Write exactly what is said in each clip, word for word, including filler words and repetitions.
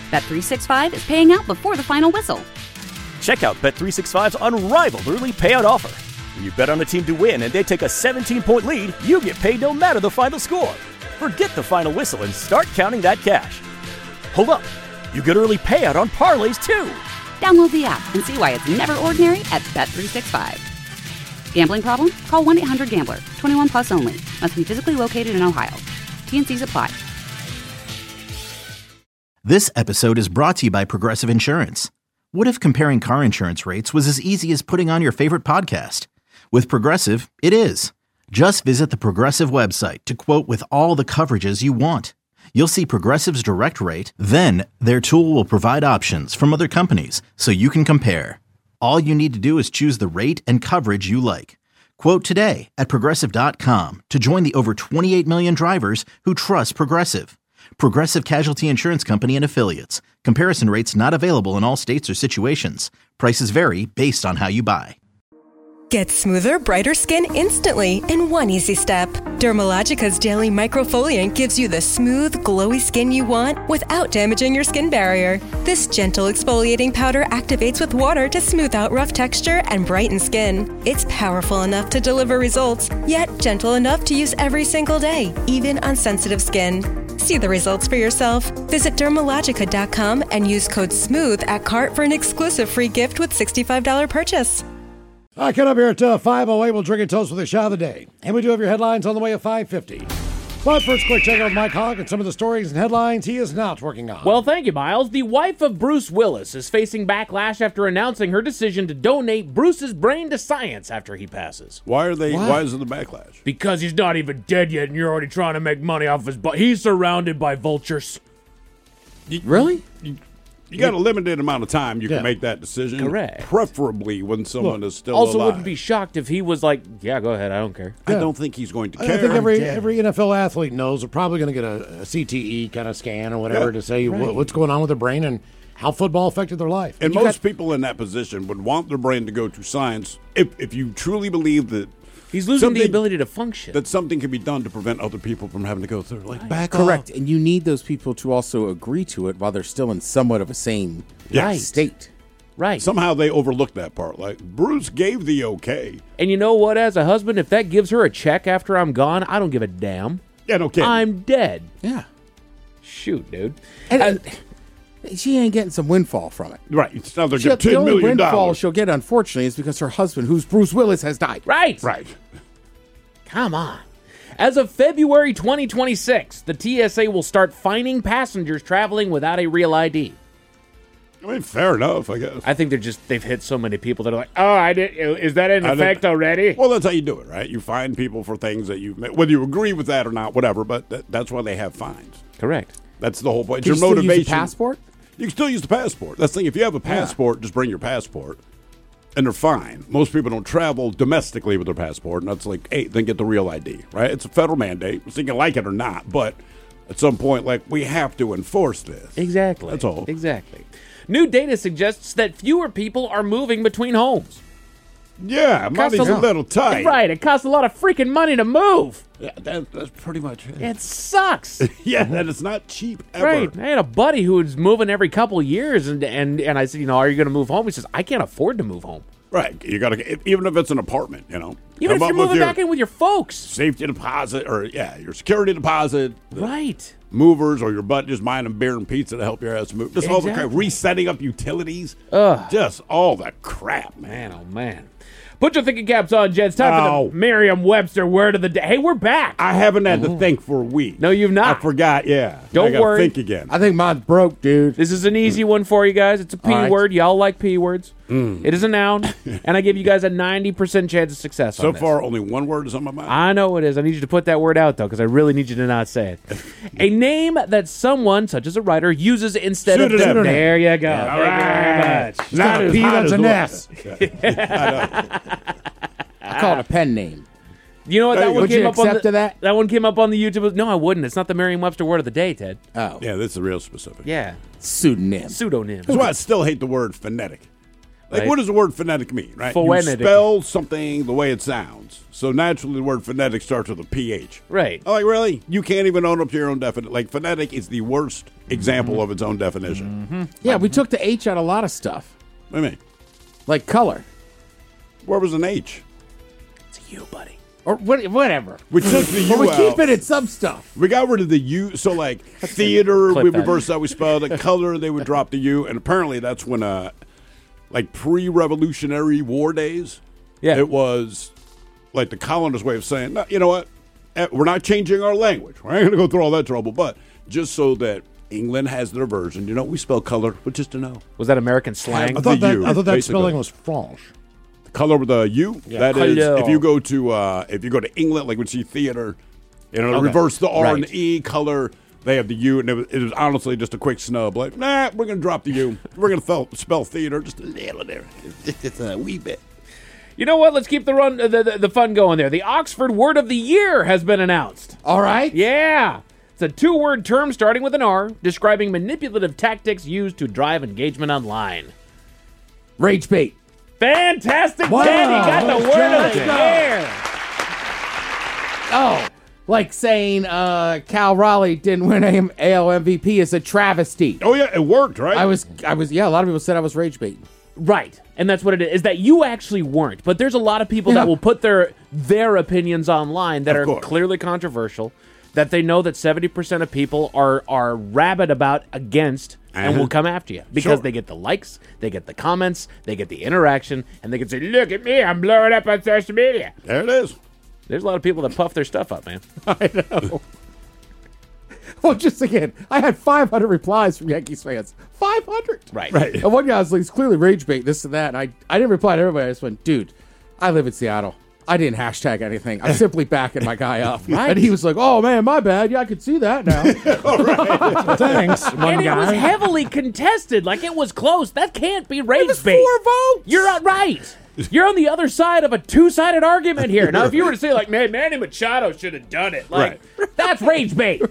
Bet three sixty-five is paying out before the final whistle. Check out Bet three sixty-five's unrivaled early payout offer. When you bet on a team to win and they take a seventeen-point lead, you get paid no matter the final score. Forget the final whistle and start counting that cash. Hold up. You get early payout on parlays, too. Download the app and see why it's never ordinary at Bet three sixty-five. Gambling problem? Call one eight hundred gambler. twenty-one plus only. Must be physically located in Ohio. T and C's apply. This episode is brought to you by Progressive Insurance. What if comparing car insurance rates was as easy as putting on your favorite podcast? With Progressive, it is. Just visit the Progressive website to quote with all the coverages you want. You'll see Progressive's direct rate, then their tool will provide options from other companies so you can compare. All you need to do is choose the rate and coverage you like. Quote today at Progressive dot com to join the over twenty-eight million drivers who trust Progressive. Progressive Casualty Insurance Company and Affiliates. Comparison rates not available in all states or situations. Prices vary based on how you buy. Get smoother, brighter skin instantly in one easy step. Dermalogica's Daily Microfoliant gives you the smooth, glowy skin you want without damaging your skin barrier. This gentle exfoliating powder activates with water to smooth out rough texture and brighten skin. It's powerful enough to deliver results, yet gentle enough to use every single day, even on sensitive skin. See the results for yourself. Visit Dermalogica dot com and use code SMOOTH at cart for an exclusive free gift with sixty-five dollars purchase. All right, coming up here at uh, five oh eight, we'll drink and toast with a shot of the day. And we do have your headlines on the way at five fifty. But first, quick check out with Mike Hogg and some of the stories and headlines he is not working on. Well, thank you, Miles. The wife of Bruce Willis is facing backlash after announcing her decision to donate Bruce's brain to science after he passes. Why are they? What? Why is it the backlash? Because he's not even dead yet, and you're already trying to make money off his butt. He's surrounded by vultures. You, Really? You, you got a limited amount of time you Yeah. can make that decision. Correct. Preferably when someone is still Also, alive. wouldn't be shocked if he was like, "Yeah, go ahead, I don't care." I Yeah. don't think he's going to I care. think every dead. every N F L athlete knows they're probably going to get a, a C T E kind of scan or whatever Yeah. to say what, what's going on with their brain and how football affected their life. and You most got- people in that position would want their brain to go to science if, if you truly believe that He's losing the something- ability to function. that something can be done to prevent other people from having to go through. Like, back Correct. off. And you need those people to also agree to it while they're still in somewhat of a sane Yes. state. Right. Somehow they overlooked that part. Like, Bruce gave the okay. And you know what? As a husband, if that gives her a check after I'm gone, I don't give a damn. Yeah, no kidding. I'm dead. Yeah. Shoot, dude. And, Uh, and she ain't getting some windfall from it. right. It's now they're She, getting the ten only million windfall dollars. she'll get, unfortunately, is because her husband, who's Bruce Willis, has died. right. Right. Come on. As of February twenty twenty-six, the T S A will start fining passengers traveling without a real I D. I mean, fair enough, I guess. I think they're just they've hit so many people that are like, oh, I did. Is that in I didn't- effect already? Well, that's how you do it, right? You fine people for things that you, whether you agree with that or not, whatever. But that, that's why they have fines. Correct. That's the whole point. It's Can you your still motivation. use a passport? You can still use the passport. That's the thing. If you have a passport, just bring your passport, and they're fine. Most people don't travel domestically with their passport, and that's like, hey, then get the real I D, right? It's a federal mandate, so you can like it or not. But at some point, like, we have to enforce this. Exactly. That's all. Exactly. New data suggests that fewer people are moving between homes. Yeah, money's Costs a little tight. Right. It costs a lot of freaking money to move. Yeah, that, that's pretty much it. It sucks. Yeah, that is not cheap ever. Right. I had a buddy who was moving every couple of years, and and and I said, you know, are you going to move home? He says, I can't afford to move home. Right. You got to, even if it's an apartment, you know. Even come if up you're with moving your back in with your folks. safety deposit, or, yeah, your security deposit. the Right. Movers, or your butt just buying them beer and pizza to help your ass move. Just all the crap. Exactly. Resetting up utilities. Ugh. Just all the crap, man. Man, oh man. Put your thinking caps on, Jets. Time Oh. for the Merriam-Webster word of the day. Hey, we're back. I haven't had to think for a week. No, you've not. I forgot, yeah. Don't I gotta worry. think again. I think mine's broke, dude. This is an easy one for you guys. It's a P All right. word. Y'all like P words. It is a noun, and I give you guys a ninety percent chance of success so on this. far, only one word is on my mind. I know it is. I need you to put that word out, though, because I really need you to not say it. A name that someone, such as a writer, uses instead Pseudonym. of... Pseudonym. There you go. Yeah, Thank you very much. It's not a P, that's an S. I call it a pen name. You know what? There That you one go. Would came you up on accept the, to that? That one came up on the YouTube. No, I wouldn't. It's not the Merriam-Webster word of the day, Ted. Oh. Yeah, this is real specific. Yeah. Pseudonym. Pseudonym. That's why I still hate the word phonetic. Like, right? what does the word phonetic mean, right? Phonetic. You spell something the way it sounds. So naturally, the word phonetic starts with a P H. Right. I'm like, really? You can't even own up to your own definition. Like, phonetic is the worst example Mm-hmm. of its own definition. Mm-hmm. Yeah, we took the H out of a lot of stuff. What do you mean? Like color. Where was an H? It's a U, buddy. Or what, whatever. We took the U But we out. keep it in some stuff. We got rid of the U. So, like, theater, Clip we that. reversed how we spelled it. Color, they would drop the U. And apparently that's when, uh, like, pre-Revolutionary War days, Yeah. it was, like, the colonists' way of saying, no, you know what? Eh, We're not changing our language. We're not going to go through all that trouble. But just so that England has their version, you know, we spell color, but just to know. Was that American slang? I thought The that, U, I thought that basically. spelling was French. Color with the U. That is, Color. if you go to uh, if you go to England, like when you see theater, you know, Okay. reverse the R and Right. the E. Color, they have the U, and it was, it was honestly just a quick snub. Like, nah, we're gonna drop the U. We're gonna fel- spell theater just a little there, just, just a wee bit. You know what? Let's keep the run, the, the, the fun going there. The Oxford Word of the Year has been announced. All right. Yeah. It's a two-word term starting with an R, describing manipulative tactics used to drive engagement online. Rage bait. Fantastic, Wow, Danny got the let's word go. of the year. Oh, like saying uh, Cal Raleigh didn't win A L M V P is a travesty. Oh yeah, it worked, right? I was, I was, yeah. A lot of people said I was rage baiting. Right, and that's what it is. Is that you actually weren't, but there's a lot of people Yeah. that will put their their opinions online that Of are course. clearly controversial, that they know that seventy percent of people are are rabid about against and Uh-huh. will come after you because Sure. they get the likes, they get the comments, they get the interaction, and they can say, "Look at me, I'm blowing up on social media." there it is. There's a lot of people that puff their stuff up, man. I know. Well, just again, I had five hundred replies from Yankees fans. five hundred. Right. Right. And one guy was like, "It's clearly rage bait, this and that." And I, I didn't reply to everybody. I just went, "Dude, I live in Seattle. I didn't hashtag anything. I'm simply backing my guy up." Right. And he was like, "Oh man, my bad. Yeah, I could see that now." Thanks, one And it guy. was heavily contested. Like, it was close. That can't be rage was bait. four votes. You're not right. You're on the other side of a two-sided argument here. Now, if you were to say, like, man, Manny Machado should have done it, like, that's rage bait.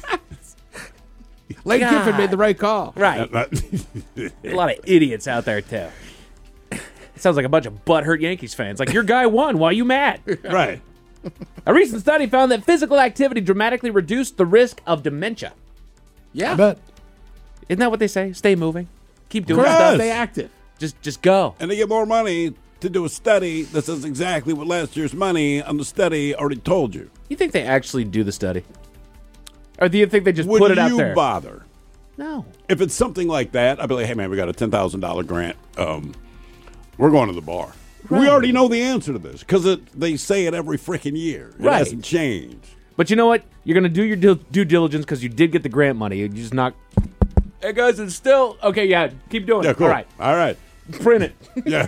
Lane God. Kiffin made the right call. Right. There's a lot of idiots out there, too. It sounds like a bunch of butthurt Yankees fans. Like, your guy won. Why are you mad? Right. A recent study found that physical activity dramatically reduced the risk of dementia. Yeah. I bet. Isn't that what they say? Stay moving. Keep doing Correct. stuff. Stay active. Just, just go. And they get more money to do a study that says exactly what last year's money on the study already told you. You think they actually do the study? Or do you think they just Would put it you out there? bother? No. If it's something like that, I'd be like, hey, man, we got a ten thousand dollars grant. Um, we're going to the bar. We already know the answer to this because they say it every freaking year. It Right. hasn't changed. But you know what? You're going to do your due, due diligence because you did get the grant money. You just not. Hey, guys, it's still. Okay, yeah, keep doing Yeah, it. cool. All right. All right. Print it. Yeah.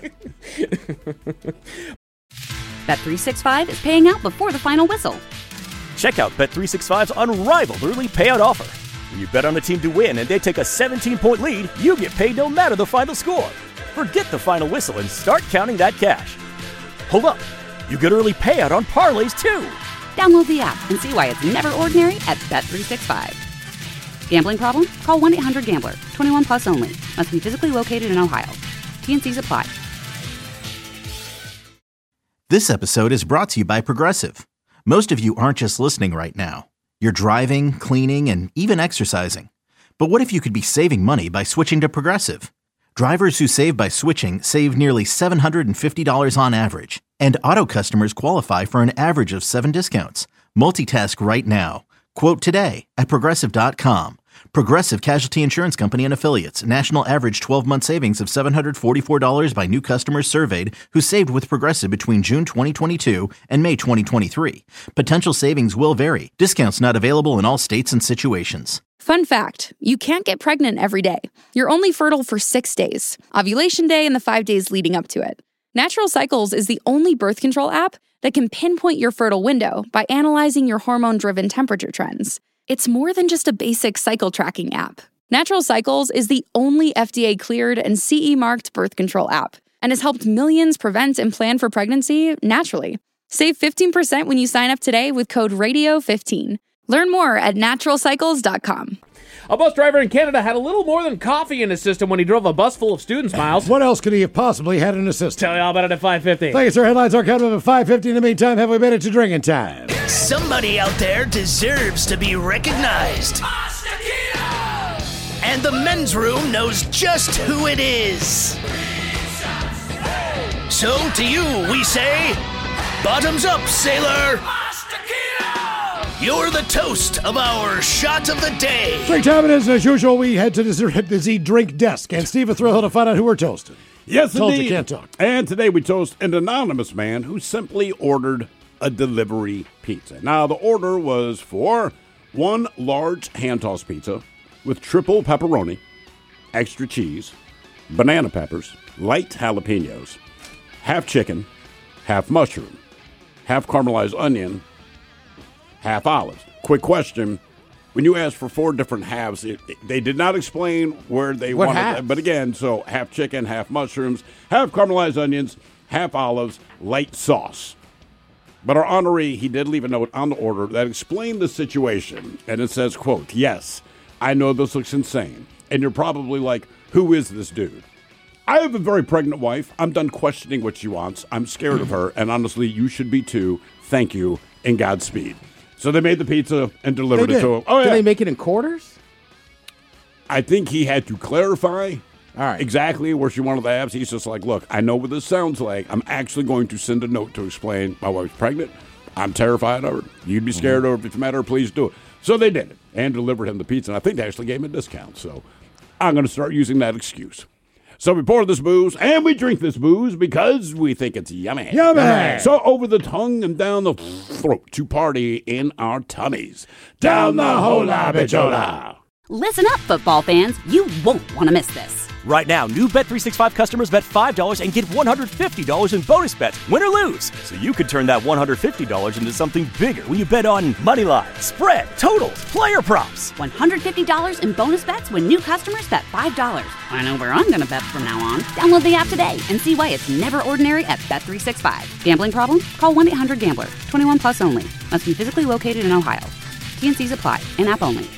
Bet three sixty-five is paying out before the final whistle. Check out Bet three sixty-five's unrivaled early payout offer. When you bet on a team to win and they take a seventeen-point lead, you get paid no matter the final score. Forget the final whistle and start counting that cash. Hold up. You get early payout on parlays, too. Download the app and see why it's never ordinary at Bet three sixty-five. Gambling problem? Call one eight hundred gambler. twenty-one plus only. Must be physically located in Ohio. T N Cs apply. This episode is brought to you by Progressive. Most of you aren't just listening right now. You're driving, cleaning, and even exercising. But what if you could be saving money by switching to Progressive? Drivers who save by switching save nearly seven hundred fifty dollars on average. And auto customers qualify for an average of seven discounts. Multitask right now. Quote today at Progressive dot com. Progressive Casualty Insurance Company and Affiliates. National average twelve-month savings of seven hundred forty-four dollars by new customers surveyed who saved with Progressive between June twenty twenty-two and May twenty twenty-three. Potential savings will vary. Discounts not available in all states and situations. Fun fact, you can't get pregnant every day. You're only fertile for six days. Ovulation day and the five days leading up to it. Natural Cycles is the only birth control app that can pinpoint your fertile window by analyzing your hormone-driven temperature trends. It's more than just a basic cycle tracking app. Natural Cycles is the only F D A-cleared and C E-marked birth control app and has helped millions prevent and plan for pregnancy naturally. Save fifteen percent when you sign up today with code radio fifteen. Learn more at natural cycles dot com. A bus driver in Canada had a little more than coffee in his system when he drove a bus full of students, Miles. What else could he have possibly had in his system? Tell you all about it at five fifty. Thank you, sir. Headlines are coming up at five fifty. In the meantime, have we made it to drinking time? Somebody out there deserves to be recognized. And the men's room knows just who it is. So to you, we say, bottoms up, sailor. You're the toast of our shot of the day. Drink time it is, and as usual, we head to the Z, the Z Drink Desk. And Steve is thrilled to find out who we're toasting. Yes, Told indeed. you can't talk. And today we toast an anonymous man who simply ordered a delivery pizza. Now, the order was for one large hand-tossed pizza with triple pepperoni, extra cheese, banana peppers, light jalapenos, half chicken, half mushroom, half caramelized onion, half olives. Quick question. When you asked for four different halves, it, it, they did not explain where they What wanted halves? it. But again, so half chicken, half mushrooms, half caramelized onions, half olives, light sauce. But our honoree, he did leave a note on the order that explained the situation. And it says, quote, yes, I know this looks insane. And you're probably like, who is this dude? I have a very pregnant wife. I'm done questioning what she wants. I'm scared of her. And honestly, you should be too. Thank you and Godspeed. So they made the pizza and delivered They it did. to him. Oh, Did yeah. they make it in quarters? I think he had to clarify All right. exactly where she wanted the abs. He's just like, look, I know what this sounds like. I'm actually going to send a note to explain my wife's pregnant. I'm terrified of her. You'd be scared of her if you met her. Please do it. So they did it and delivered him the pizza. And I think they actually gave him a discount. So I'm going to start using that excuse. So we pour this booze and we drink this booze because we think it's yummy. Yummy. So over the tongue and down the throat to party in our tummies. Down the hola bichola. Listen up, football fans. You won't want to miss this. Right now, new Bet three sixty-five customers bet five dollars and get one hundred fifty dollars in bonus bets, win or lose. So you could turn that one hundred fifty dollars into something bigger when you bet on money line, spread, totals, player props. one hundred fifty dollars in bonus bets when new customers bet five dollars. I know where I'm going to bet from now on. Download the app today and see why it's never ordinary at Bet three sixty-five. Gambling problem? Call one eight hundred gambler. twenty-one plus only. Must be physically located in Ohio. T N Cs apply. In-app only.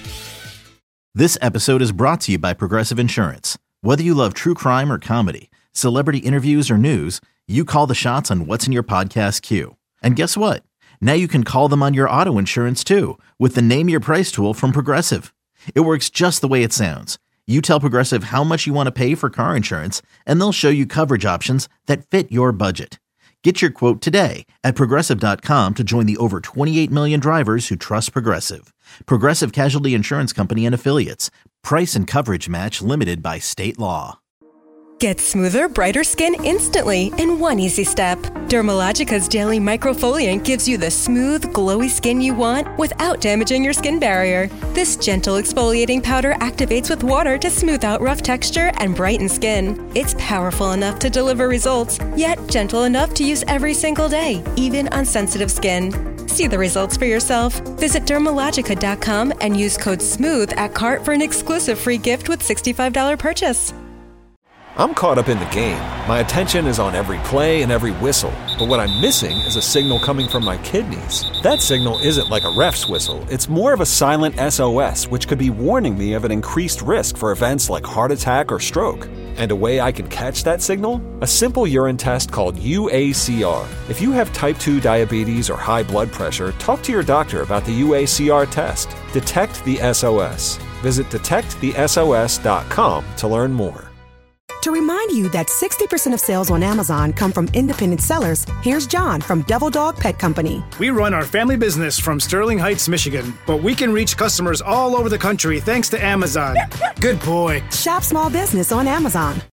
This episode is brought to you by Progressive Insurance. Whether you love true crime or comedy, celebrity interviews or news, you call the shots on what's in your podcast queue. And guess what? Now you can call them on your auto insurance too with the Name Your Price tool from Progressive. It works just the way it sounds. You tell Progressive how much you want to pay for car insurance, and they'll show you coverage options that fit your budget. Get your quote today at Progressive dot com to join the over twenty-eight million drivers who trust Progressive. Progressive Casualty Insurance Company and Affiliates. Price and coverage match limited by state law. Get smoother, brighter skin instantly in one easy step. Dermalogica's Daily Microfoliant gives you the smooth, glowy skin you want without damaging your skin barrier. This gentle exfoliating powder activates with water to smooth out rough texture and brighten skin. It's powerful enough to deliver results, yet gentle enough to use every single day, even on sensitive skin. See the results for yourself. Visit Dermalogica dot com and use code SMOOTH at cart for an exclusive free gift with sixty-five dollars purchase. I'm caught up in the game. My attention is on every play and every whistle. But what I'm missing is a signal coming from my kidneys. That signal isn't like a ref's whistle. It's more of a silent S O S, which could be warning me of an increased risk for events like heart attack or stroke. And a way I can catch that signal? A simple urine test called U A C R. If you have type two diabetes or high blood pressure, talk to your doctor about the U A C R test. Detect the S O S. Visit detect the S O S dot com to learn more. To remind you that sixty percent of sales on Amazon come from independent sellers, here's John from Devil Dog Pet Company. We run our family business from Sterling Heights, Michigan, but we can reach customers all over the country thanks to Amazon. Good boy. Shop small business on Amazon.